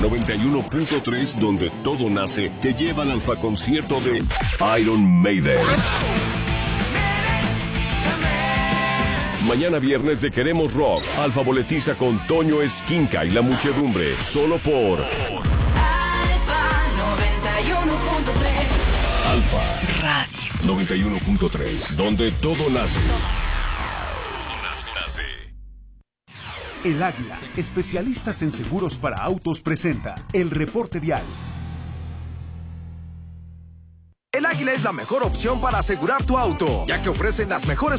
91.3, donde todo nace, te lleva al Alfa Concierto de Iron Maiden. Mañana viernes de Queremos Rock, Alfa boletiza con Toño Esquinca y la muchedumbre, solo por Alfa 91.3. Alfa Radio 91.3, donde todo nace. El Águila, especialistas en seguros para autos, presenta el reporte vial. El Águila es la mejor opción para asegurar tu auto, ya que ofrecen las mejores